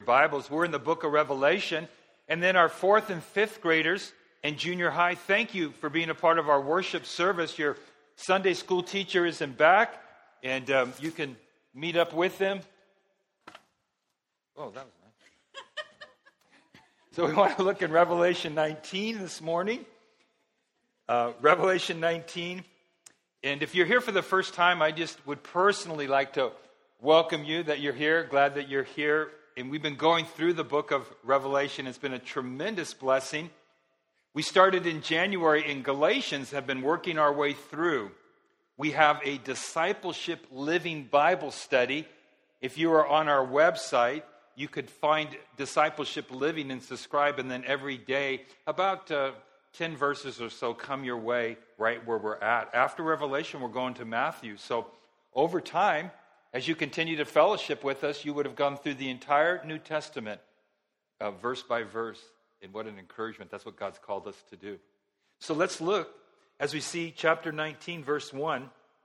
Bibles. We're in the book of Revelation. And then our 4th and 5th graders and junior high, thank you for being a part of our worship service. Your Sunday school teacher is in back, and you can meet up with them. Oh, that was nice. So we want to look in Revelation 19 this morning. Revelation 19. And if you're here for the first time, I just would personally like to welcome you that you're here. Glad that you're here. And we've been going through the book of Revelation. It's been a tremendous blessing. We started in January in Galatians, have been working our way through. We have a discipleship living Bible study. If you are on our website, you could find discipleship living and subscribe. And then every day, about 10 verses or so come your way right where we're at. After Revelation, we're going to Matthew. So over time, as you continue to fellowship with us, you would have gone through the entire New Testament, verse by verse. And what an encouragement. That's what God's called us to do. So let's look as we see chapter 19, verse 1.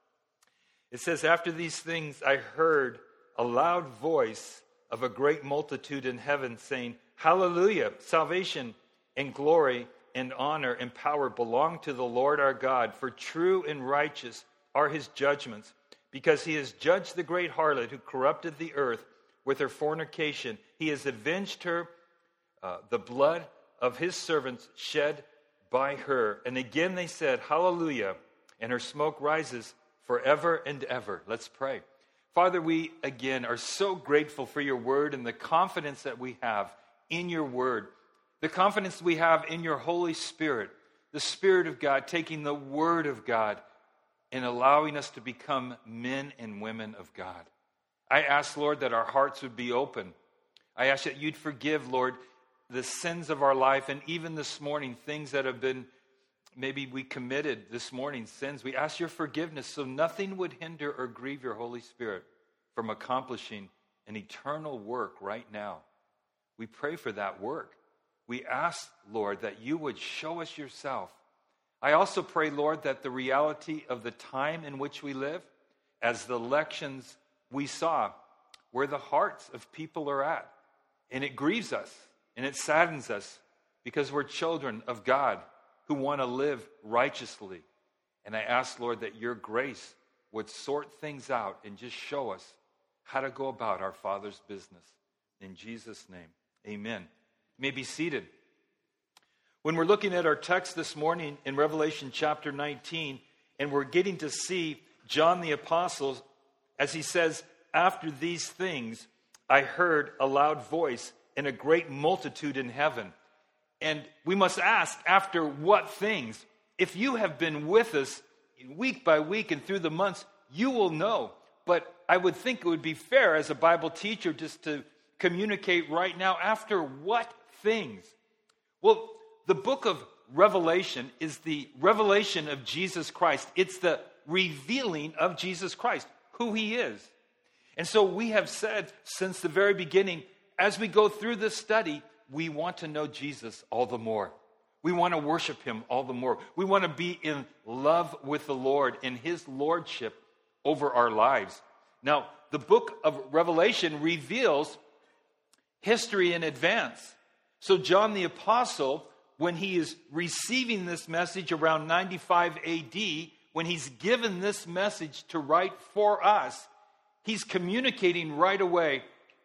It says, "After these things I heard a loud voice of a great multitude in heaven saying, 'Hallelujah, salvation and glory and honor and power belong to the Lord our God, for true and righteous are his judgments, because he has judged the great harlot who corrupted the earth with her fornication. He has avenged her, the blood of his servants shed by her.' And again they said, 'Hallelujah,' and her smoke rises forever and ever." Let's pray. Father, we again are so grateful for your word and the confidence that we have in your word. The confidence we have in your Holy Spirit, the Spirit of God, taking the Word of God and allowing us to become men and women of God. I ask, Lord, that our hearts would be open. I ask that you'd forgive, Lord, the sins of our life, and even this morning, things that have been, maybe we committed this morning, sins. We ask your forgiveness so nothing would hinder or grieve your Holy Spirit from accomplishing an eternal work right now. We pray for that work. We ask, Lord, that you would show us yourself. I also pray, Lord, that the reality of the time in which we live, as the elections we saw, where the hearts of people are at. And it grieves us, and it saddens us, because we're children of God who want to live righteously. And I ask, Lord, that your grace would sort things out and just show us how to go about our Father's business. In Jesus' name, amen. You may be seated. When we're looking at our text this morning in Revelation chapter 19, and we're getting to see John the Apostle, as he says, "After these things, I heard a loud voice and a great multitude in heaven." And we must ask, after what things? If you have been with us week by week and through the months, you will know. But I would think it would be fair as a Bible teacher just to communicate right now, after what things? Well, the book of Revelation is the revelation of Jesus Christ. It's the revealing of Jesus Christ, who he is. And so we have said since the very beginning, as we go through this study, we want to know Jesus all the more. We want to worship him all the more. We want to be in love with the Lord and his lordship over our lives. Now, the book of Revelation reveals history in advance. So John the Apostle, when he is receiving this message around 95 AD, when he's given this message to write for us, he's communicating right away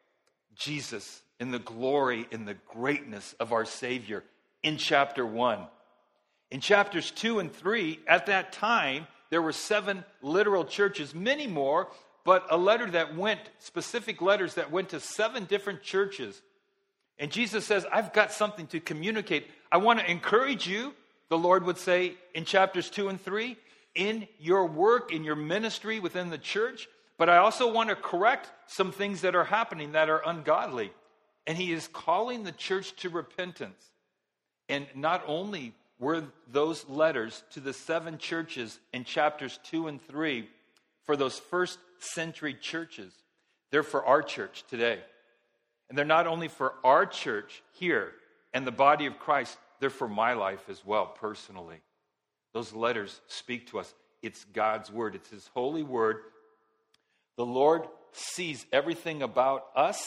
Jesus and the glory and the greatness of our Savior in chapter 1. In chapters 2 and 3, at that time, there were 7 literal churches, many more, but specific letters that went to 7 different churches. And Jesus says, I've got something to communicate. I want to encourage you, the Lord would say in chapters 2 and 3, in your work, in your ministry within the church. But I also want to correct some things that are happening that are ungodly. And he is calling the church to repentance. And not only were those letters to the 7 churches in chapters 2 and 3 for those first century churches, they're for our church today. And they're not only for our church here and the body of Christ, they're for my life as well, personally. Those letters speak to us. It's God's word. It's his holy word. The Lord sees everything about us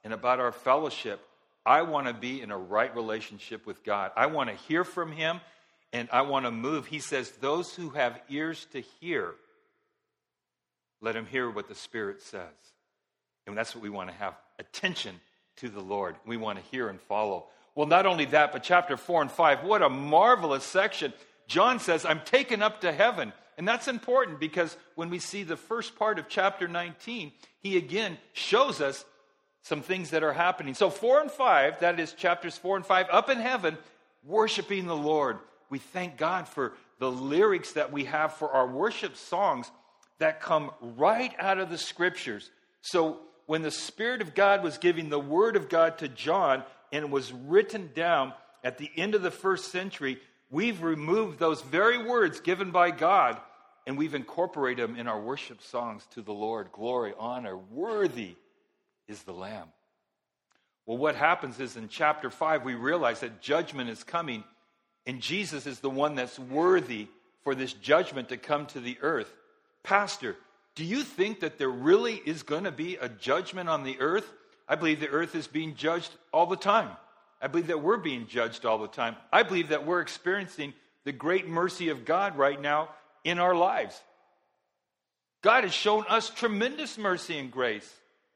and about our fellowship, I want to be in a right relationship with God. I want to hear from him, and I want to move. He says, those who have ears to hear, let him hear what the Spirit says. And that's what we want to have, attention to the Lord. We want to hear and follow. Well, not only that, but chapter 4 and 5, what a marvelous section. John says, I'm taken up to heaven. And that's important because when we see the first part of chapter 19, he again shows us some things that are happening. So 4 and 5, that is chapters 4 and 5, up in heaven, worshiping the Lord. We thank God for the lyrics that we have for our worship songs that come right out of the Scriptures. So when the Spirit of God was giving the Word of God to John and was written down at the end of the first century, we've removed those very words given by God and we've incorporated them in our worship songs to the Lord. Glory, honor, worthy is the Lamb. Well, what happens is in chapter 5, we realize that judgment is coming, and Jesus is the one that's worthy for this judgment to come to the earth. Pastor, do you think that there really is going to be a judgment on the earth? I believe the earth is being judged all the time. I believe that we're being judged all the time. I believe that we're experiencing the great mercy of God right now in our lives. God has shown us tremendous mercy and grace.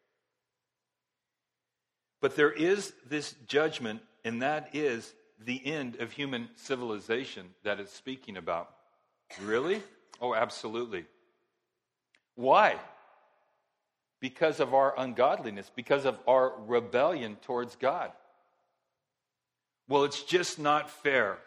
But there is this judgment, and that is the end of human civilization that it's speaking about. Really? Oh, absolutely. Why? Because of our ungodliness, because of our rebellion towards God. Well, it's just not fair.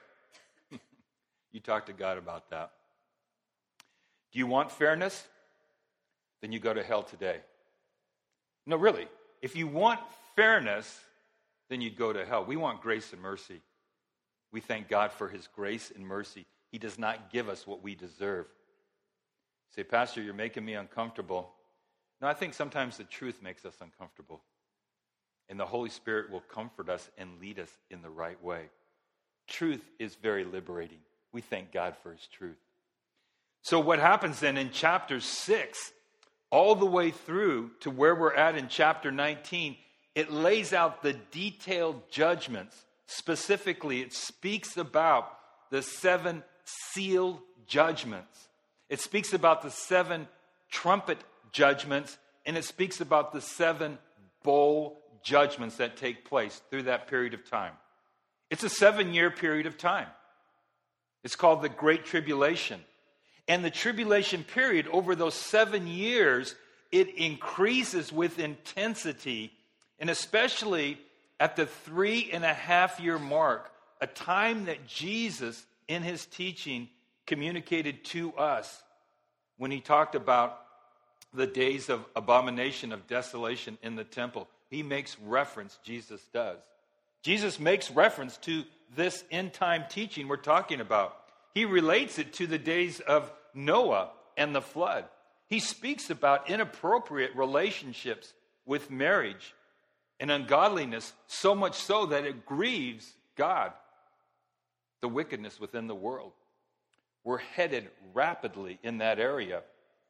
You talk to God about that. Do you want fairness? Then you go to hell today. No, really. If you want fairness, then you go to hell. We want grace and mercy. We thank God for his grace and mercy. He does not give us what we deserve. Say, Pastor, you're making me uncomfortable. No, I think sometimes the truth makes us uncomfortable. And the Holy Spirit will comfort us and lead us in the right way. Truth is very liberating. We thank God for his truth. So what happens then in chapter 6, all the way through to where we're at in chapter 19, it lays out the detailed judgments. Specifically, it speaks about the 7 sealed judgments. It speaks about the 7 trumpet judgments, and it speaks about the 7 bowl judgments that take place through that period of time. It's a 7-year period of time. It's called the Great Tribulation. And the tribulation period, over those 7 years, it increases with intensity, and especially at the 3.5-year mark, a time that Jesus, in his teaching, communicated to us when he talked about the days of abomination, of desolation in the temple. He makes reference, Jesus does. Jesus makes reference to this end-time teaching we're talking about. He relates it to the days of Noah and the flood. He speaks about inappropriate relationships with marriage and ungodliness, so much so that it grieves God, the wickedness within the world. We're headed rapidly in that area.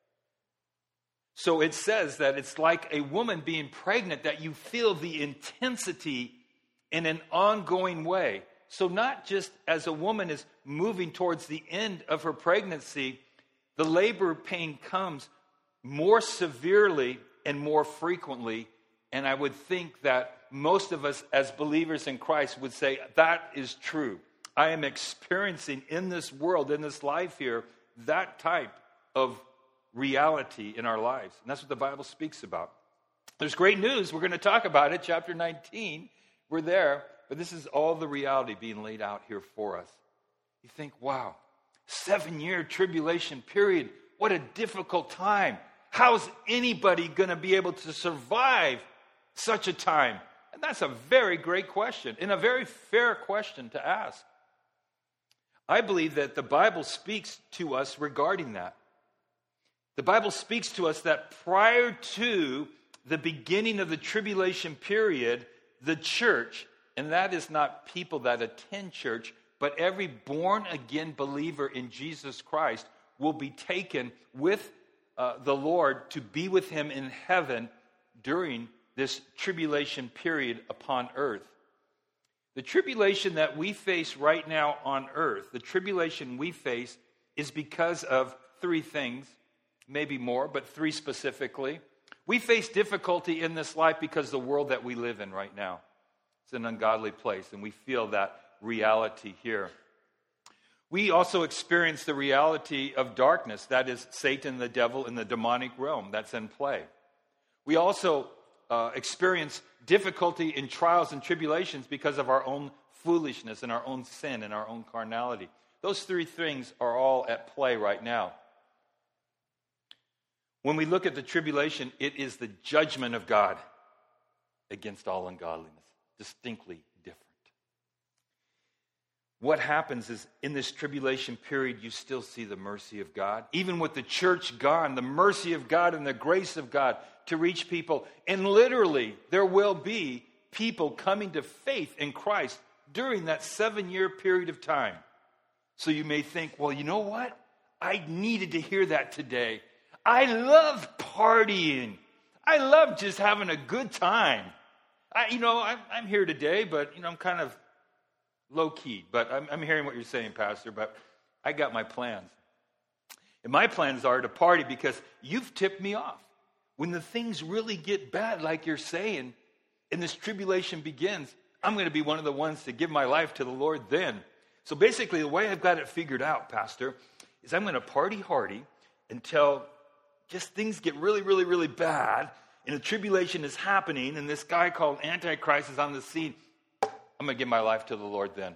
So it says that it's like a woman being pregnant, that you feel the intensity in an ongoing way. So not just as a woman is moving towards the end of her pregnancy, the labor pain comes more severely and more frequently. And I would think that most of us as believers in Christ would say, that is true. I am experiencing in this world, in this life here, that type of reality in our lives. And that's what the Bible speaks about. There's great news. We're going to talk about it. Chapter 19, we're there. But this is all the reality being laid out here for us. You think, wow, 7-year tribulation period. What a difficult time. How's anybody going to be able to survive such a time? And that's a very great question and a very fair question to ask. I believe that the Bible speaks to us regarding that. The Bible speaks to us that prior to the beginning of the tribulation period, the church, and that is not people that attend church, but every born-again believer in Jesus Christ will be taken with the Lord to be with him in heaven during this tribulation period upon earth. The tribulation that we face right now on earth, the tribulation we face is because of three things, maybe more, but three specifically. We face difficulty in this life because the world that we live in right now, it's an ungodly place, and we feel that reality here. We also experience the reality of darkness, that is Satan, the devil, in the demonic realm that's in play. We also experience difficulty in trials and tribulations because of our own foolishness and our own sin and our own carnality. Those three things are all at play right now. When we look at the tribulation, it is the judgment of God against all ungodliness, distinctly different. What happens is in this tribulation period, you still see the mercy of God. Even with the church gone, the mercy of God and the grace of God to reach people. And literally, there will be people coming to faith in Christ during that 7-year period of time. So you may think, well, you know what? I needed to hear that today. I love partying. I love just having a good time. I'm here today, but I'm kind of low-key. But I'm hearing what you're saying, Pastor, but I got my plans. And my plans are to party because you've tipped me off. When the things really get bad, like you're saying, and this tribulation begins, I'm going to be one of the ones to give my life to the Lord then. So basically, the way I've got it figured out, Pastor, is I'm going to party hardy until just things get really, really, really bad, and the tribulation is happening, and this guy called Antichrist is on the scene. I'm going to give my life to the Lord then.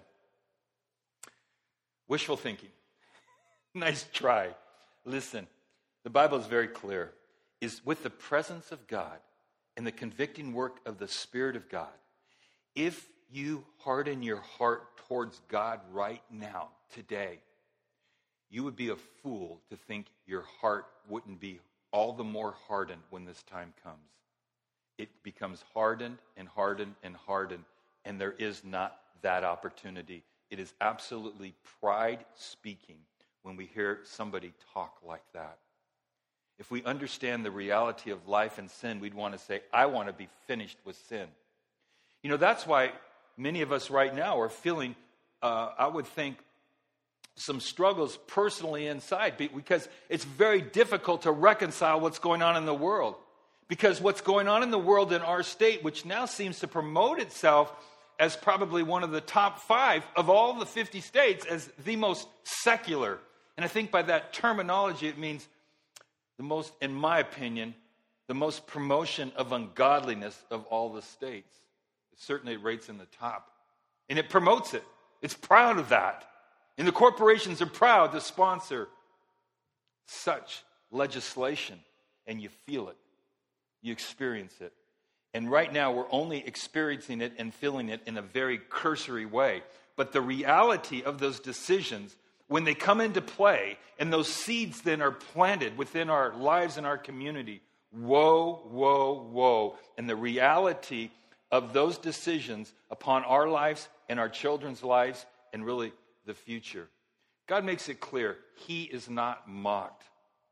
Wishful thinking. Nice try. Listen, the Bible is very clear. Is with the presence of God and the convicting work of the Spirit of God, if you harden your heart towards God right now, today, you would be a fool to think your heart wouldn't be all the more hardened when this time comes. It becomes hardened and hardened and hardened, and there is not that opportunity. It is absolutely pride speaking when we hear somebody talk like that. If we understand the reality of life and sin, we'd want to say, I want to be finished with sin. That's why many of us right now are feeling, I would think, some struggles personally inside, because it's very difficult to reconcile what's going on in the world. Because what's going on in the world in our state, which now seems to promote itself as probably one of the top 5 of all the 50 states as the most secular. And I think by that terminology, it means the most, in my opinion, the most promotion of ungodliness of all the states. It certainly rates in the top. And it promotes it. It's proud of that. And the corporations are proud to sponsor such legislation. And you feel it. You experience it. And right now, we're only experiencing it and feeling it in a very cursory way. But the reality of those decisions, when they come into play, and those seeds then are planted within our lives and our community, woe, woe, woe. And the reality of those decisions upon our lives and our children's lives, and really the future. God makes it clear, He is not mocked.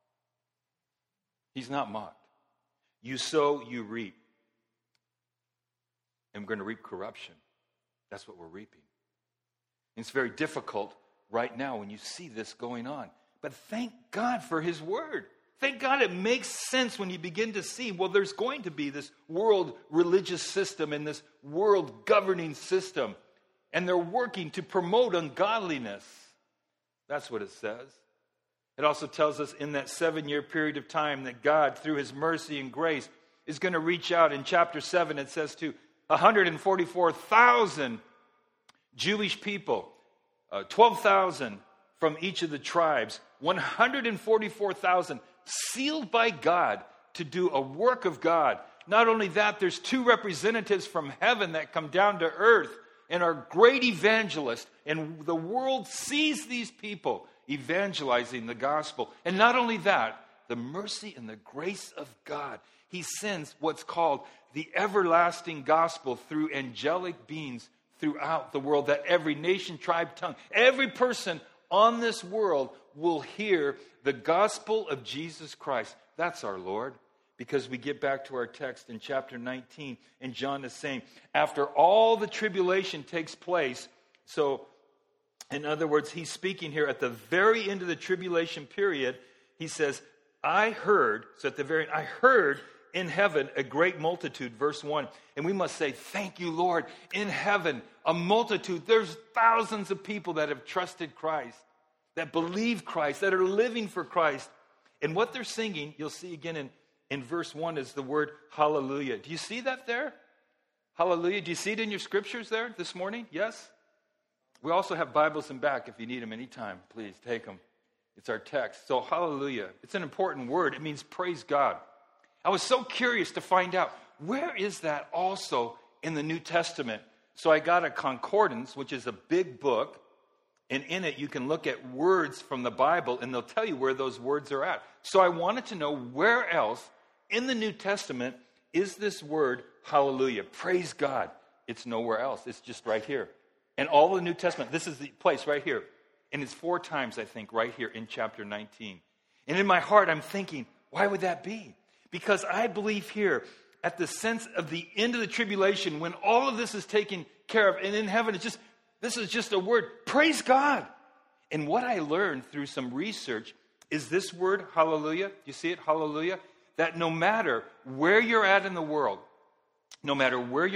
He's not mocked. You sow, you reap. And we're going to reap corruption. That's what we're reaping. And it's very difficult right now when you see this going on. But thank God for His Word. Thank God it makes sense when you begin to see, well, there's going to be this world religious system and this world governing system. And they're working to promote ungodliness. That's what it says. It also tells us in that 7-year period of time that God, through His mercy and grace, is going to reach out. In chapter 7, it says to 144,000 Jewish people, 12,000 from each of the tribes, 144,000 sealed by God to do a work of God. Not only that, there's 2 representatives from heaven that come down to earth and are great evangelists, and the world sees these people evangelizing the gospel. And not only that, the mercy and the grace of God. He sends what's called the everlasting gospel through angelic beings throughout the world, that every nation, tribe, tongue, every person on this world will hear the gospel of Jesus Christ. That's our Lord. because we get back to our text in chapter 19, and John is saying, after all the tribulation takes place, so in other words, he's speaking here at the very end of the tribulation period. He says, I heard in heaven a great multitude, verse 1. And we must say, thank you, Lord, in heaven, a multitude. There's thousands of people that have trusted Christ, that believe Christ, that are living for Christ. And what they're singing, you'll see again in verse 1, is the word hallelujah. Do you see that there? Hallelujah. Do you see it in your scriptures there this morning? Yes? We also have Bibles in back if you need them anytime. Please take them. It's our text. So hallelujah. It's an important word. It means praise God. I was so curious to find out, where is that also in the New Testament? So I got a concordance, which is a big book. And in it, you can look at words from the Bible, and they'll tell you where those words are at. So I wanted to know where else in the New Testament is this word hallelujah. Praise God. It's nowhere else. It's just right here. And all the New Testament, this is the place right here. And it's 4 times, I think, right here in chapter 19. And in my heart, I'm thinking, why would that be? Because I believe here, at the sense of the end of the tribulation, when all of this is taken care of, and in heaven, this is just a word, praise God. And what I learned through some research is this word, hallelujah. You see it, hallelujah? That no matter where you're at in the world, no matter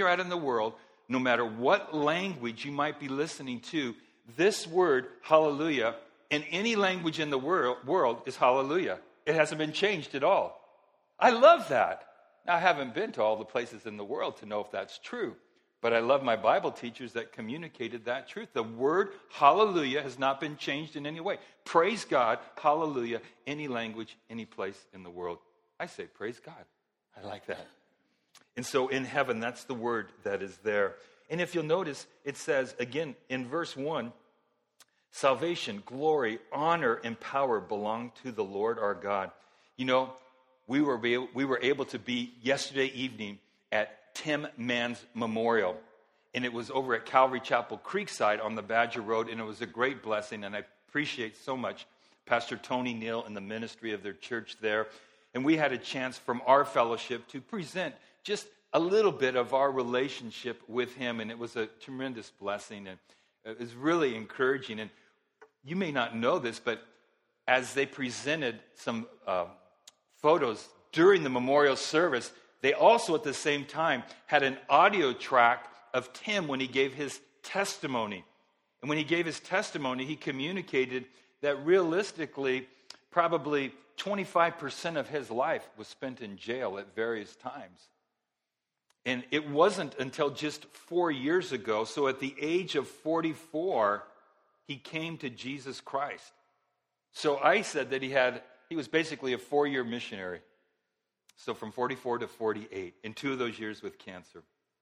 what language you might be listening to, this word, hallelujah, in any language in the world is hallelujah. It hasn't been changed at all. I love that. Now, I haven't been to all the places in the world to know if that's true, but I love my Bible teachers that communicated that truth. The word hallelujah has not been changed in any way. Praise God, hallelujah, any language, any place in the world. I say praise God. I like that. And so in heaven, that's the word that is there. And if you'll notice, it says, again, in verse 1, salvation, glory, honor, and power belong to the Lord our God. You know, we were able to be yesterday evening at Tim Mann's Memorial. And it was over at Calvary Chapel Creekside on the Badger Road. And it was a great blessing. And I appreciate so much Pastor Tony Neal and the ministry of their church there. And we had a chance from our fellowship to present just a little bit of our relationship with him, and it was a tremendous blessing, and it was really encouraging. And you may not know this, but as they presented some photos during the memorial service, they also at the same time had an audio track of Tim when he gave his testimony. And when he gave his testimony, he communicated that realistically, probably 25% of his life was spent in jail at various times. And it wasn't until just 4 years ago, so at the age of 44, he came to Jesus Christ. So I said that he was basically a 4-year missionary. So from 44 to 48, in 2 of those years with cancer.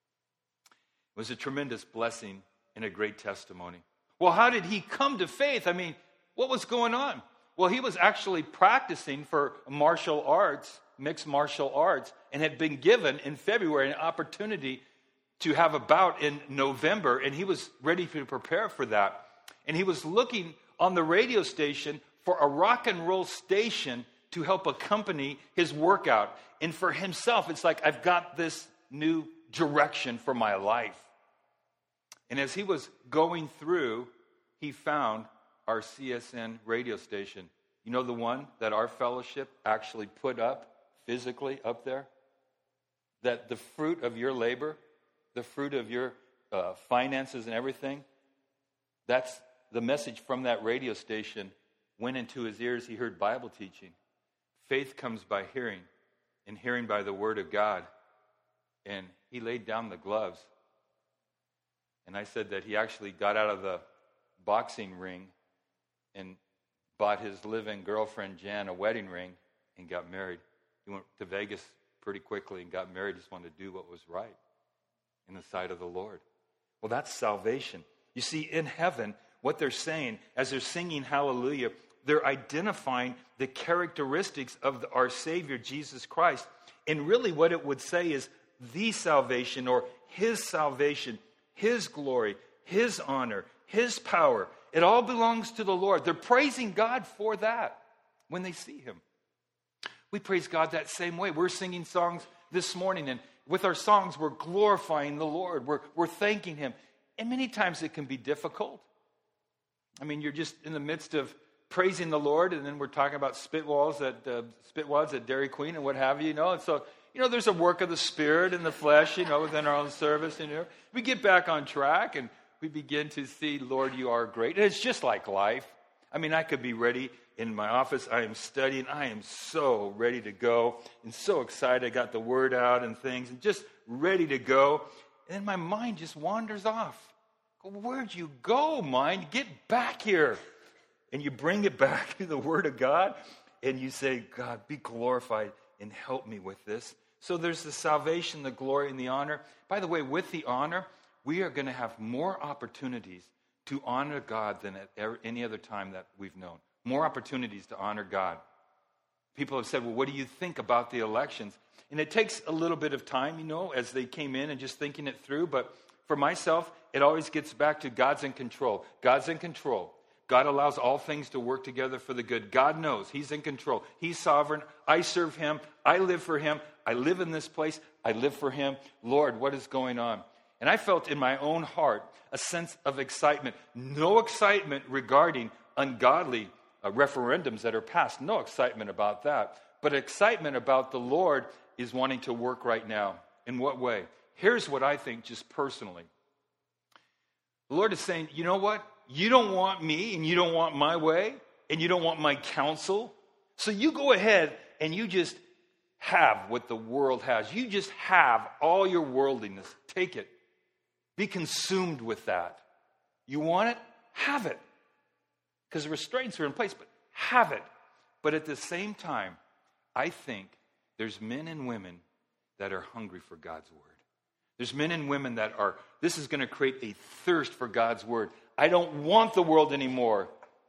It was a tremendous blessing and a great testimony. Well, how did he come to faith? I mean, what was going on? Well, he was actually practicing for martial arts, mixed martial arts, and had been given in February an opportunity to have a bout in November, and he was ready to prepare for that. And he was looking on the radio station for a rock and roll station to help accompany his workout. And for himself, it's like, I've got this new direction for my life. And as he was going through, he found our CSN radio station. You know, the one that our fellowship actually put up, physically up there? That the fruit of your labor, the fruit of your finances and everything, that's the message from that radio station went into his ears. He heard Bible teaching. Faith comes by hearing, and hearing by the word of God. And he laid down the gloves. And I said that he actually got out of the boxing ring and bought his live-in girlfriend, Jan, a wedding ring and got married. He went to Vegas pretty quickly and got married, just wanted to do what was right in the sight of the Lord. Well, that's salvation. You see, in heaven, what they're saying, as they're singing hallelujah, they're identifying the characteristics of our Savior, Jesus Christ. And really what it would say is the salvation, or his salvation, his glory, his honor, his power. It all belongs to the Lord. They're praising God for that when they see him. We praise God that same way. We're singing songs this morning, and with our songs, we're glorifying the Lord. We're thanking Him. And many times it can be difficult. I mean, you're just in the midst of praising the Lord, and then we're talking about spitwads at Dairy Queen and what have you, And so, there's a work of the Spirit and the flesh, within our own service. We get back on track, and we begin to see, Lord, you are great. And it's just like life. I mean, I could be ready in my office. I am studying. I am so ready to go and so excited. I got the word out and things and just ready to go. And then my mind just wanders off. Where'd you go, mind? Get back here. And you bring it back to the Word of God, and you say, God, be glorified and help me with this. So there's the salvation, the glory, and the honor. By the way, with the honor, we are going to have more opportunities to honor God than at any other time that we've known. More opportunities to honor God. People have said, well, what do you think about the elections? And it takes a little bit of time, as they came in and just thinking it through. But for myself, it always gets back to God's in control. God's in control. God allows all things to work together for the good. God knows He's in control. He's sovereign. I serve Him. I live for Him. I live in this place. I live for Him. Lord, what is going on? And I felt in my own heart a sense of excitement. No excitement regarding ungodly referendums that are passed. No excitement about that. But excitement about the Lord is wanting to work right now. In what way? Here's what I think just personally. The Lord is saying, you know what? You don't want me, and you don't want my way, and you don't want my counsel. So you go ahead and you just have what the world has. You just have all your worldliness. Take it. Be consumed with that. You want it? Have it. Because the restraints are in place, but have it. But at the same time, I think there's men and women that are hungry for God's word. There's men and women that are, this is going to create a thirst for God's word. I don't want the world anymore.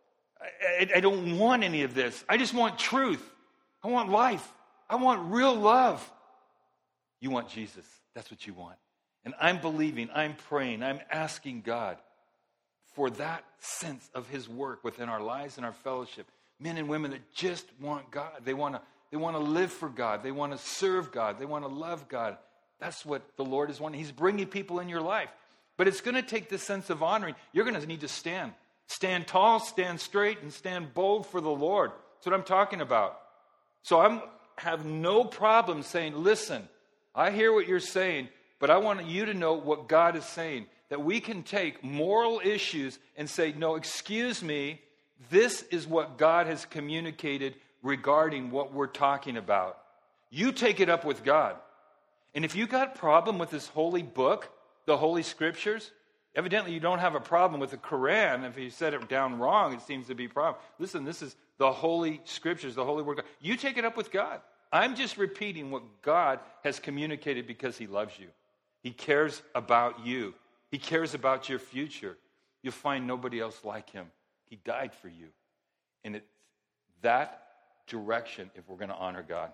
I don't want any of this. I just want truth. I want life. I want real love. You want Jesus. That's what you want. And I'm believing, I'm praying, I'm asking God for that sense of His work within our lives and our fellowship. Men and women that just want God. They want to live for God. They want to serve God. They want to love God. That's what the Lord is wanting. He's bringing people in your life. But it's going to take this sense of honoring. You're going to need to stand. Stand tall, stand straight, and stand bold for the Lord. That's what I'm talking about. So I have no problem saying, listen, I hear what you're saying, but I want you to know what God is saying. That we can take moral issues and say, no, excuse me, this is what God has communicated regarding what we're talking about. You take it up with God. And if you got a problem with this holy book, the Holy Scriptures, evidently you don't have a problem with the Quran. If you said it down wrong, it seems to be a problem. Listen, this is the Holy Scriptures, the Holy Word of God. You take it up with God. I'm just repeating what God has communicated because He loves you. He cares about you. He cares about your future. You'll find nobody else like Him. He died for you. And it's that direction if we're going to honor God.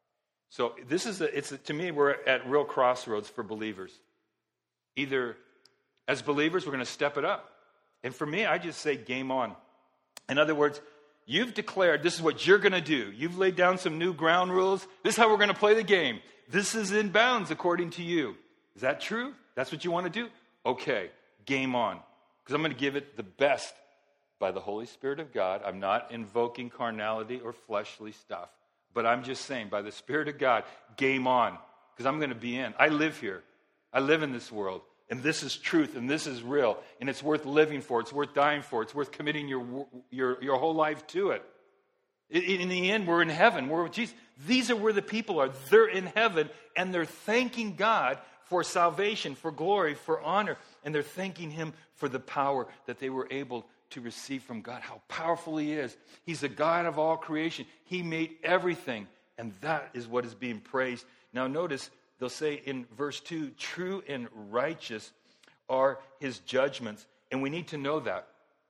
So this is, to me, we're at real crossroads for believers. Either as believers, we're going to step it up. And for me, I just say game on. In other words, you've declared this is what you're going to do. You've laid down some new ground rules. This is how we're going to play the game. This is in bounds according to you. Is that true? That's what you want to do? Okay, game on. Because I'm going to give it the best by the Holy Spirit of God. I'm not invoking carnality or fleshly stuff. But I'm just saying, by the Spirit of God, game on. Because I'm going to be in. I live here. I live in this world. And this is truth, and this is real. And it's worth living for. It's worth dying for. It's worth committing your whole life to it. In the end, we're in heaven. We're with Jesus. These are where the people are. They're in heaven, and they're thanking God for salvation, for glory, for honor. And they're thanking Him for the power that they were able to receive from God. How powerful He is. He's the God of all creation. He made everything. And that is what is being praised. Now notice, they'll say in verse 2, true and righteous are His judgments. And we need to know that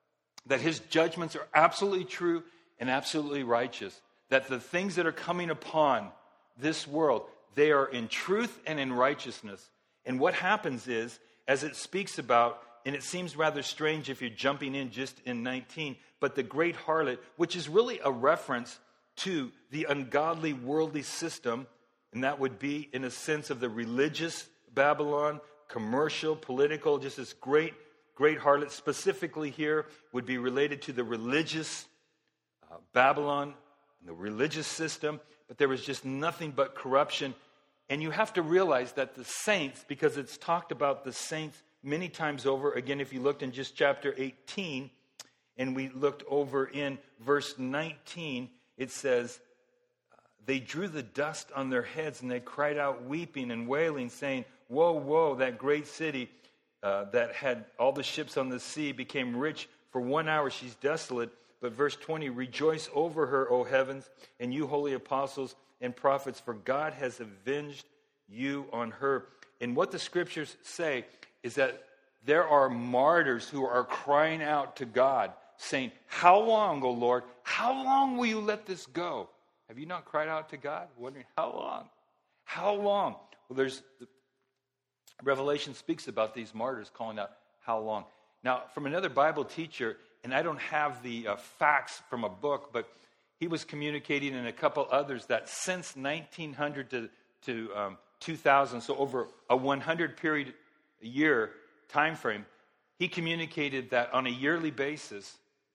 His judgments are absolutely true and absolutely righteous. That the things that are coming upon this world, they are in truth and in righteousness. And what happens is, as it speaks about, and it seems rather strange if you're jumping in just in 19, but the great harlot, which is really a reference to the ungodly worldly system, and that would be in a sense of the religious Babylon, commercial, political, just this great harlot. Specifically here would be related to the religious Babylon, the religious system, but there was just nothing but corruption. And you have to realize that the saints, because it's talked about the saints many times over, again, if you looked in just chapter 18, and we looked over in verse 19, it says, they drew the dust on their heads and they cried out weeping and wailing, saying, woe, woe, that great city that had all the ships on the sea became rich. For 1 hour she's desolate. But verse 20, rejoice over her, O heavens, and you holy apostles and prophets, for God has avenged you on her. And what the scriptures say is that there are martyrs who are crying out to God, saying, how long, O Lord? How long will you let this go? Have you not cried out to God, wondering, how long? How long? Well, Revelation speaks about these martyrs calling out, how long? Now, from another Bible teacher, and I don't have the facts from a book, but he was communicating and a couple others that since 1900 to 2000, so over a 100-year time frame, he communicated that on a yearly basis,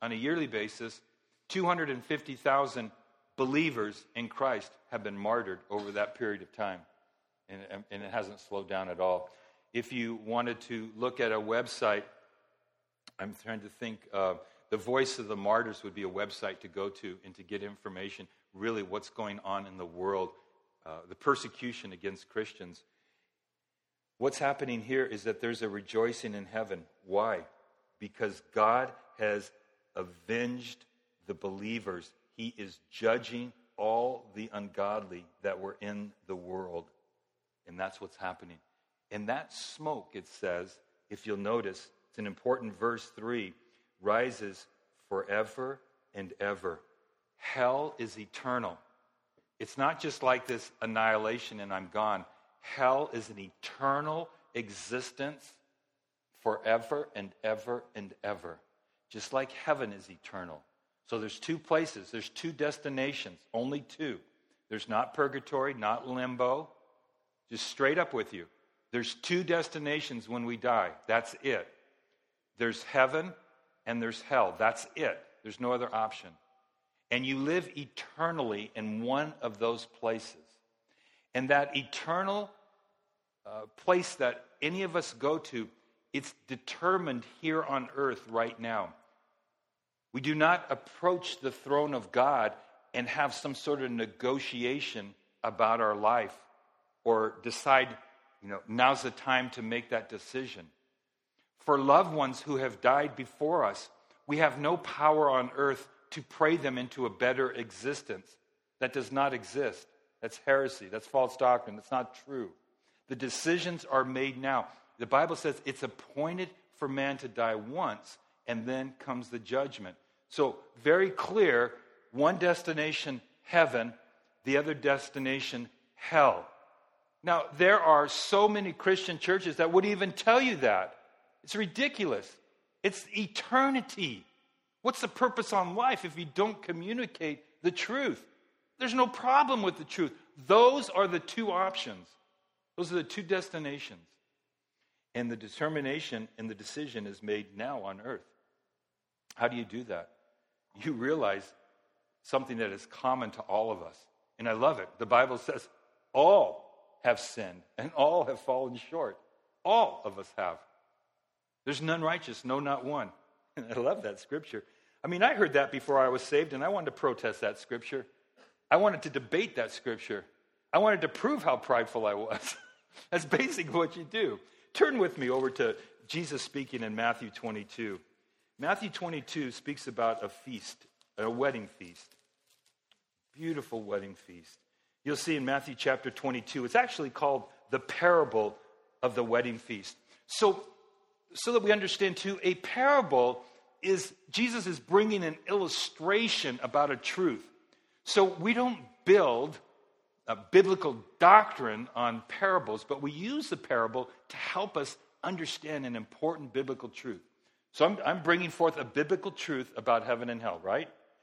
250,000 believers in Christ have been martyred over that period of time. And it hasn't slowed down at all. If you wanted to look at a website, I'm trying to think, the Voice of the Martyrs would be a website to go to and to get information, really what's going on in the world, the persecution against Christians. What's happening here is that there's a rejoicing in heaven. Why? Because God has avenged the believers. He is judging all the ungodly that were in the world. And that's what's happening. And that smoke, it says, if you'll notice, it's an important verse 3, rises forever and ever. Hell is eternal. It's not just like this annihilation and I'm gone. Hell is an eternal existence forever and ever and ever. Just like heaven is eternal. So there's two places. There's two destinations. Only two. There's not purgatory, not limbo. Just straight up with you. There's two destinations when we die. That's it. There's heaven and there's hell. That's it. There's no other option. And you live eternally in one of those places. And that eternal place that any of us go to, it's determined here on earth right now. We do not approach the throne of God and have some sort of negotiation about our life or decide, now's the time to make that decision. For loved ones who have died before us, we have no power on earth to pray them into a better existence. That does not exist. That's heresy. That's false doctrine. That's not true. The decisions are made now. The Bible says it's appointed for man to die once, and then comes the judgment. So, very clear, one destination, heaven, the other destination, hell. Now, there are so many Christian churches that would even tell you that. It's ridiculous. It's eternity. What's the purpose on life if you don't communicate the truth? There's no problem with the truth. Those are the two options. Those are the two destinations. And the determination and the decision is made now on earth. How do you do that? You realize something that is common to all of us. And I love it. The Bible says all have sinned and all have fallen short. All of us have. There's none righteous, no, not one. And I love that scripture. I mean, I heard that before I was saved, and I wanted to protest that scripture. I wanted to debate that scripture. I wanted to prove how prideful I was. That's basically what you do. Turn with me over to Jesus speaking in Matthew 22. Matthew 22 speaks about a feast, a wedding feast. Beautiful wedding feast. You'll see in Matthew chapter 22, it's actually called the parable of the wedding feast. So that we understand too, a parable is, Jesus is bringing an illustration about a truth. So we don't build a biblical doctrine on parables, but we use the parable to help us understand an important biblical truth. So I'm bringing forth a biblical truth about heaven and hell, right?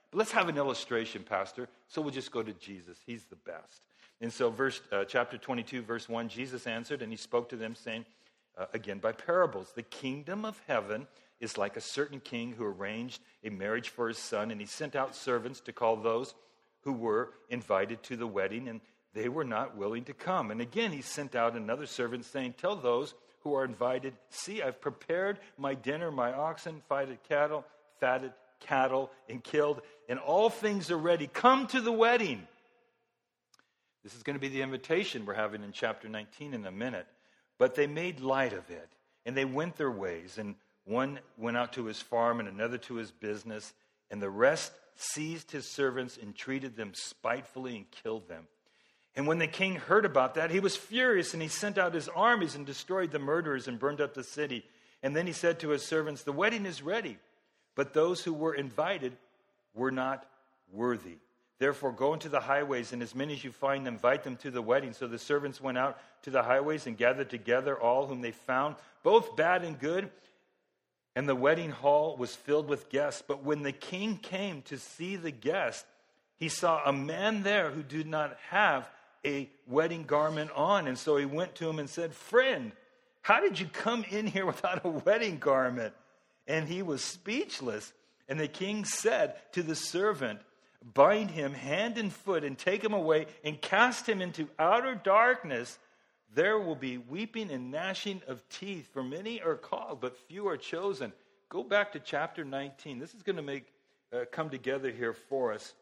But let's have an illustration, Pastor. So we'll just go to Jesus. He's the best. And so chapter 22, verse 1, Jesus answered, and he spoke to them, saying, again, by parables, the kingdom of heaven is like a certain king who arranged a marriage for his son, and he sent out servants to call those who were invited to the wedding, and they were not willing to come. And again, he sent out another servant, saying, tell those who are invited, see, I've prepared my dinner, my oxen, fatted cattle, and killed, and all things are ready. Come to the wedding. This is going to be the invitation we're having in chapter 19 in a minute. But they made light of it, and they went their ways, and one went out to his farm and another to his business, and the rest seized his servants and treated them spitefully and killed them. And when the king heard about that, he was furious, and he sent out his armies and destroyed the murderers and burned up the city. And then he said to his servants, the wedding is ready, but those who were invited were not worthy. Therefore, go into the highways, and as many as you find, invite them to the wedding. So the servants went out to the highways and gathered together all whom they found, both bad and good. And the wedding hall was filled with guests. But when the king came to see the guests, he saw a man there who did not have a wedding garment on. And so he went to him and said, friend, how did you come in here without a wedding garment? And he was speechless. And the king said to the servant, bind him hand and foot and take him away and cast him into outer darkness. There will be weeping and gnashing of teeth, for many are called, but few are chosen. Go back to chapter 19. This is going to come together here for us.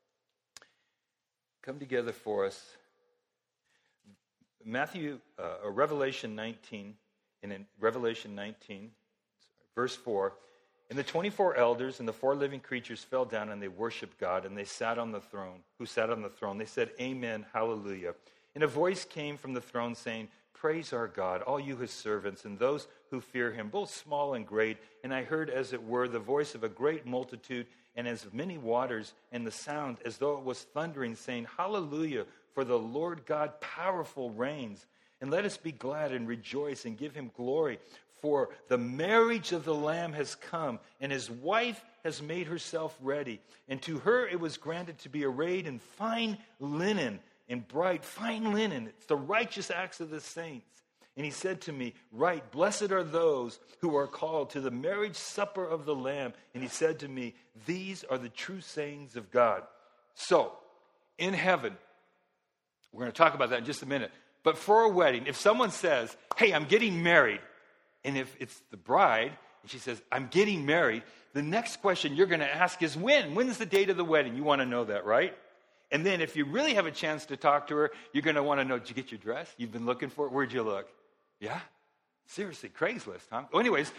Come together for us. Revelation 19, and in Revelation 19, verse 4, and the 24 elders and the 4 living creatures fell down and they worshiped God, and they sat on the throne. Who sat on the throne? They said, Amen, hallelujah. And a voice came from the throne saying, praise our God, all you his servants, and those who fear him, both small and great. And I heard, as it were, the voice of a great multitude, and as many waters, and the sound as though it was thundering, saying, hallelujah, for the Lord God powerful reigns. And let us be glad and rejoice and give him glory. For the marriage of the Lamb has come, and his wife has made herself ready. And to her it was granted to be arrayed in fine linen, in bright, fine linen. It's the righteous acts of the saints. And he said to me, right, blessed are those who are called to the marriage supper of the Lamb. And he said to me, these are the true sayings of God. So, in heaven, we're going to talk about that in just a minute. But for a wedding, if someone says, hey, I'm getting married, and if it's the bride, and she says, I'm getting married, the next question you're going to ask is when? When's the date of the wedding? You want to know that, right? And then if you really have a chance to talk to her, you're going to want to know, did you get your dress? You've been looking for it? Where'd you look? Yeah? Seriously, Craigslist, huh? Well, anyways,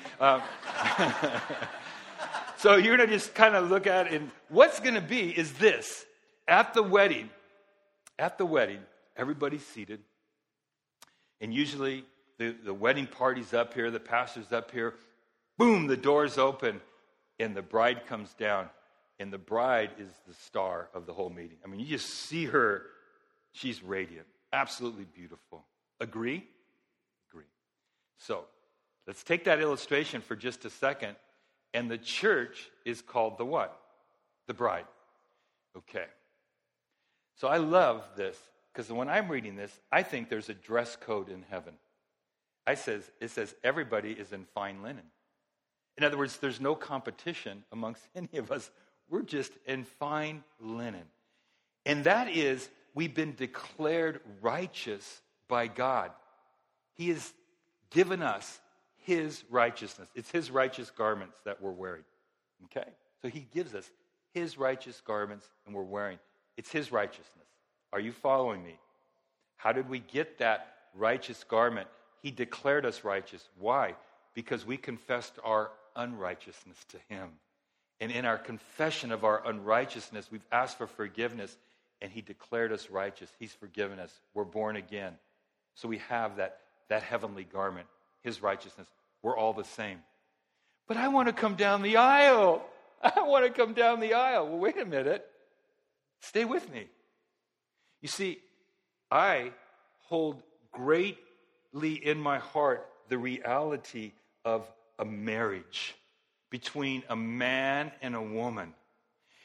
so you're going to just kind of look at it, and what's going to be is this. At the wedding, everybody's seated, and usually the wedding party's up here, the pastor's up here, boom, the door's open, and the bride comes down. And the bride is the star of the whole meeting. I mean, you just see her. She's radiant. Absolutely beautiful. Agree? Agree. So, let's take that illustration for just a second. And the church is called the what? The bride. Okay. So I love this, because when I'm reading this, I think there's a dress code in heaven. It says everybody is in fine linen. In other words, there's no competition amongst any of us. We're just in fine linen. And that is, we've been declared righteous by God. He has given us his righteousness. It's his righteous garments that we're wearing. Okay? So he gives us his righteous garments and we're wearing. It's his righteousness. Are you following me? How did we get that righteous garment? He declared us righteous. Why? Because we confessed our unrighteousness to him. And in our confession of our unrighteousness, we've asked for forgiveness, and he declared us righteous. He's forgiven us. We're born again. So we have that heavenly garment, his righteousness. We're all the same. But I want to come down the aisle. I want to come down the aisle. Well, wait a minute. Stay with me. You see, I hold greatly in my heart the reality of a marriage between a man and a woman.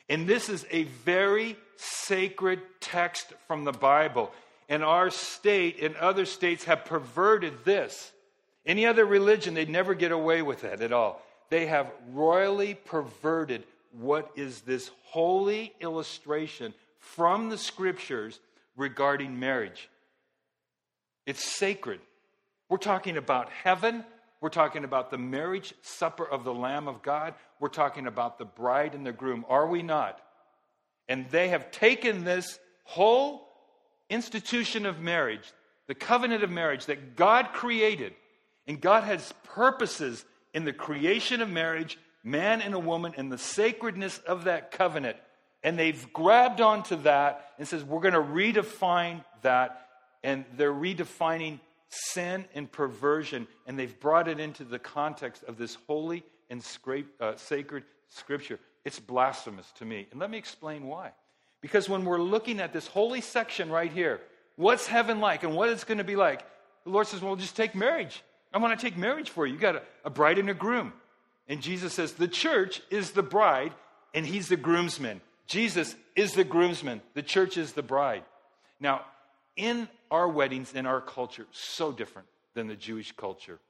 And this is a very sacred text from the Bible. And our state and other states have perverted this. Any other religion, they'd never get away with that at all. They have royally perverted what is this holy illustration from the Scriptures regarding marriage. It's sacred. We're talking about heaven. We're talking about the marriage supper of the Lamb of God. We're talking about the bride and the groom. Are we not? And they have taken this whole institution of marriage, the covenant of marriage that God created, and God has purposes in the creation of marriage, man and a woman, and the sacredness of that covenant. And they've grabbed onto that and says, we're going to redefine that. And they're redefining sin and perversion, and they've brought it into the context of this holy and sacred Scripture. It's blasphemous to me. And let me explain why. Because when we're looking at this holy section right here, what's heaven like and what it's going to be like, the Lord says, well, just take marriage. I want to take marriage for you. You got a bride and a groom. And Jesus says, the church is the bride, and he's the groomsman. Jesus is the groomsman. The church is the bride. Now, in our weddings, in our culture, so different than the Jewish culture.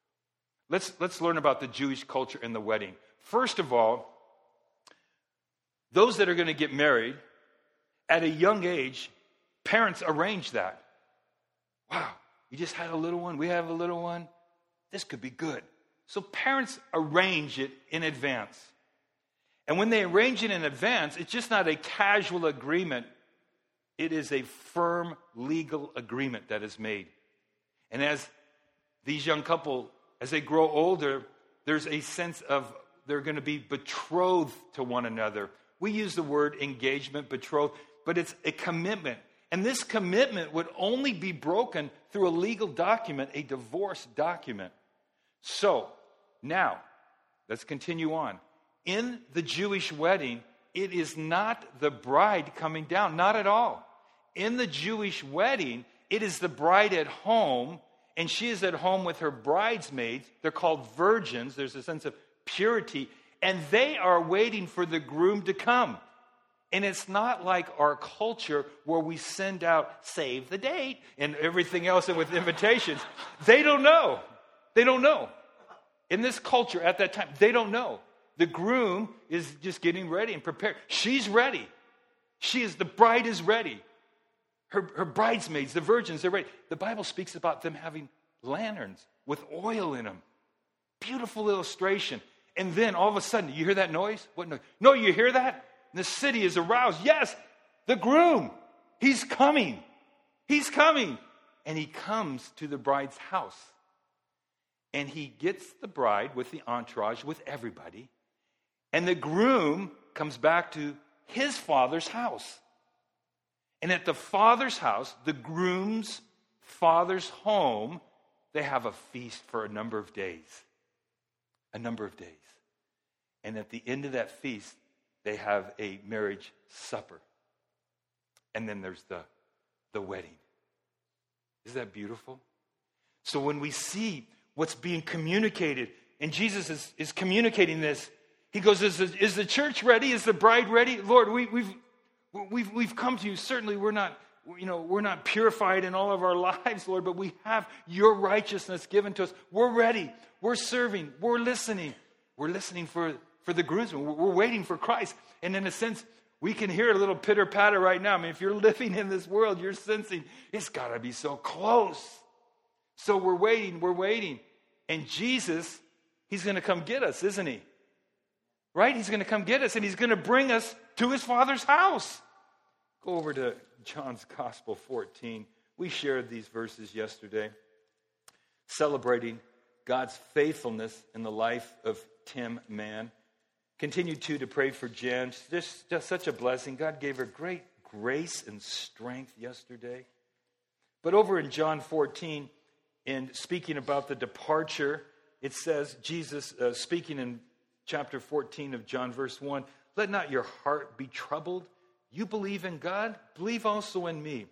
Let's learn about the Jewish culture in the wedding. First of all, those that are going to get married, at a young age, parents arrange that. Wow, you just had a little one, we have a little one. This could be good. So parents arrange it in advance. And when they arrange it in advance, it's just not a casual agreement. It is a firm legal agreement that is made. And as these young couple, as they grow older, there's a sense of they're going to be betrothed to one another. We use the word engagement, betrothed, but it's a commitment. And this commitment would only be broken through a legal document, a divorce document. So, now, let's continue on. In the Jewish wedding, it is not the bride coming down, not at all. In the Jewish wedding, it is the bride at home, and she is at home with her bridesmaids. They're called virgins. There's a sense of purity, and they are waiting for the groom to come. And it's not like our culture where we send out save the date and everything else and with invitations. They don't know. They don't know. In this culture at that time, they don't know. The groom is just getting ready and prepared. She's ready. The bride is ready. Her bridesmaids, the virgins, they're ready. The Bible speaks about them having lanterns with oil in them. Beautiful illustration. And then all of a sudden, you hear that noise? What noise? No, you hear that? The city is aroused. Yes, the groom. He's coming. He's coming. And he comes to the bride's house. And he gets the bride with the entourage, with everybody. And the groom comes back to his father's house. And at the father's house, the groom's father's home, they have a feast for a number of days. A number of days. And at the end of that feast, they have a marriage supper. And then there's the wedding. Isn't that beautiful? So when we see what's being communicated, and Jesus is communicating this, he goes, is the church ready? Is the bride ready? Lord, we've come to you. Certainly we're not purified in all of our lives, Lord, but we have your righteousness given to us. We're ready. We're serving. We're listening. We're listening for the groomsmen. We're waiting for Christ. And in a sense, we can hear a little pitter-patter right now. I mean, if you're living in this world, you're sensing it's got to be so close. So we're waiting. And Jesus, he's going to come get us, isn't he? Right? He's going to come get us, and he's going to bring us to his Father's house. Go over to John's Gospel 14. We shared these verses yesterday, celebrating God's faithfulness in the life of Tim Mann. Continue to pray for Jen. Just such a blessing. God gave her great grace and strength yesterday. But over in John 14, and speaking about the departure, it says, Jesus speaking in chapter 14 of John, verse 1, let not your heart be troubled. You believe in God, believe also in me.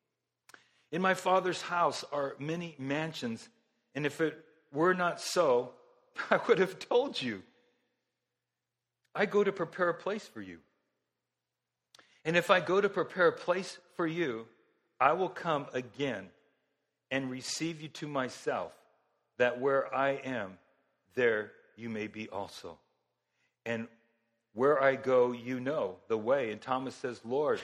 In my Father's house are many mansions, and if it were not so, I would have told you. I go to prepare a place for you. And if I go to prepare a place for you, I will come again and receive you to myself, that where I am, there you may be also. And where I go, you know the way. And Thomas says, Lord,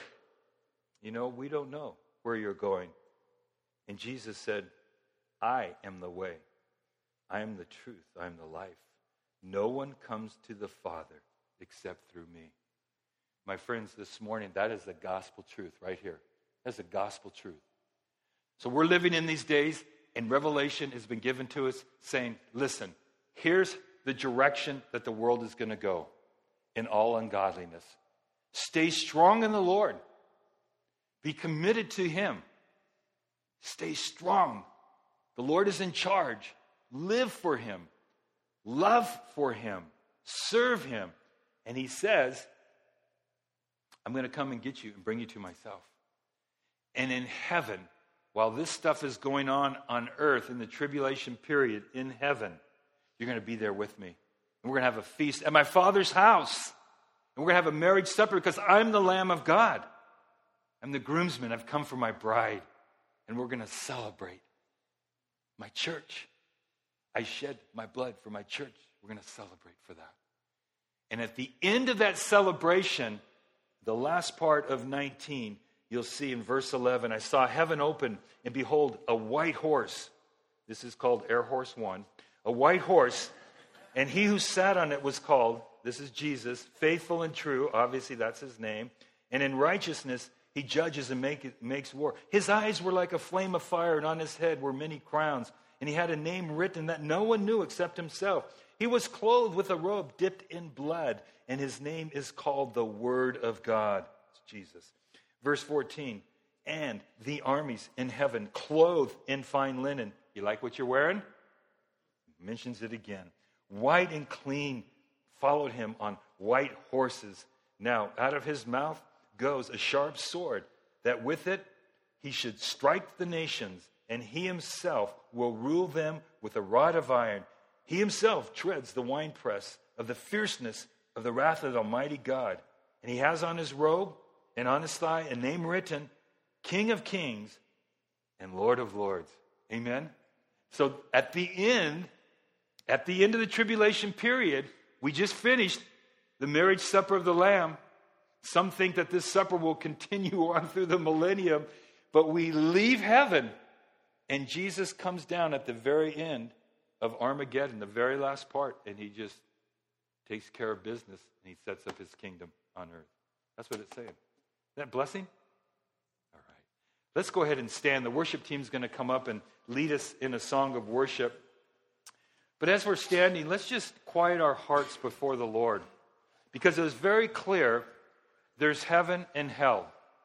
we don't know where you're going. And Jesus said, I am the way. I am the truth. I am the life. No one comes to the Father except through me. My friends, this morning, that is the gospel truth right here. That's the gospel truth. So we're living in these days, and revelation has been given to us saying, listen, here's the direction that the world is going to go in all ungodliness. Stay strong in the Lord. Be committed to Him. Stay strong. The Lord is in charge. Live for Him. Love for Him. Serve Him. And He says, I'm going to come and get you and bring you to myself. And in heaven, while this stuff is going on earth in the tribulation period, in heaven, you're going to be there with me. And we're going to have a feast at my Father's house. And we're going to have a marriage supper because I'm the Lamb of God. I'm the groomsman. I've come for my bride. And we're going to celebrate my church. I shed my blood for my church. We're going to celebrate for that. And at the end of that celebration, the last part of 19, you'll see in verse 11, I saw heaven open, and behold, a white horse. This is called Air Horse 1. A white horse, and he who sat on it was called, this is Jesus, faithful and true. Obviously, that's his name. And in righteousness, he judges and makes war. His eyes were like a flame of fire, and on his head were many crowns. And he had a name written that no one knew except himself. He was clothed with a robe dipped in blood, and his name is called the Word of God. It's Jesus. Verse 14, and the armies in heaven, clothed in fine linen. You like what you're wearing? Mentions it again. White and clean, followed him on white horses. Now, out of his mouth goes a sharp sword, that with it he should strike the nations, and he himself will rule them with a rod of iron. He himself treads the winepress of the fierceness of the wrath of the Almighty God. And he has on his robe and on his thigh a name written, King of Kings and Lord of Lords. Amen? So at the end of the tribulation period, we just finished the marriage supper of the Lamb. Some think that this supper will continue on through the millennium, but we leave heaven, and Jesus comes down at the very end of Armageddon, the very last part, and he just takes care of business, and he sets up his kingdom on earth. That's what it's saying. Is that a blessing? All right. Let's go ahead and stand. The worship team's going to come up and lead us in a song of worship. But as we're standing, let's just quiet our hearts before the Lord, because it was very clear there's heaven and hell.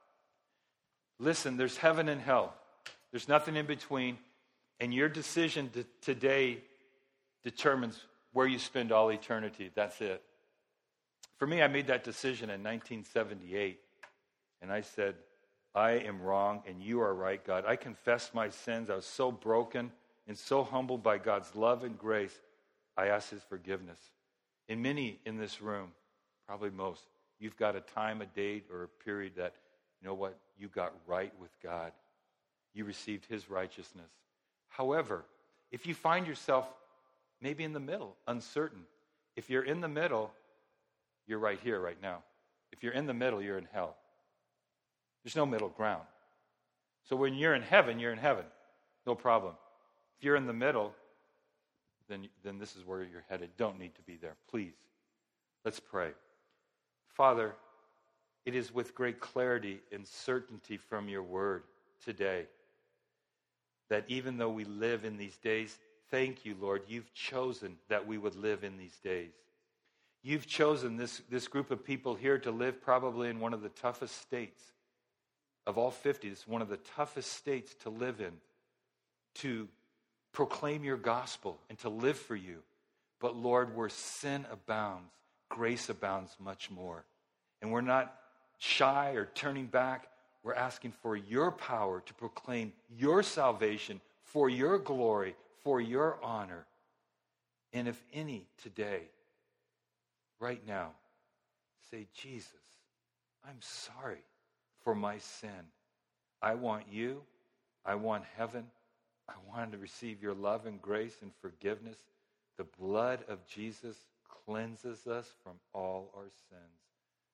Listen, there's heaven and hell. There's nothing in between. And your decision today determines where you spend all eternity. That's it. For me, I made that decision in 1978. And I said, I am wrong and you are right, God. I confessed my sins. I was so broken and so humbled by God's love and grace. I asked his forgiveness. And many in this room, probably most, you've got a time, a date, or a period that, you know what, you got right with God. You received his righteousness. However, if you find yourself maybe in the middle, uncertain, if you're in the middle, you're right here, right now. If you're in the middle, you're in hell. There's no middle ground. So when you're in heaven, you're in heaven. No problem. If you're in the middle, then this is where you're headed. Don't need to be there. Please, let's pray. Father, it is with great clarity and certainty from your word today that even though we live in these days, thank you, Lord, you've chosen that we would live in these days. You've chosen this group of people here to live probably in one of the toughest states of all 50. It's one of the toughest states to live in, to proclaim your gospel and to live for you. But Lord, where sin abounds, grace abounds much more. And we're not shy or turning back. We're asking for your power to proclaim your salvation for your glory, for your honor. And if any today, right now, say, Jesus, I'm sorry for my sin. I want you. I want heaven. I want to receive your love and grace and forgiveness. The blood of Jesus cleanses us from all our sins.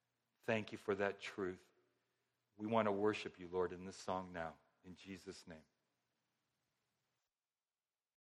Thank you for that truth. We want to worship you, Lord, in this song now. In Jesus' name.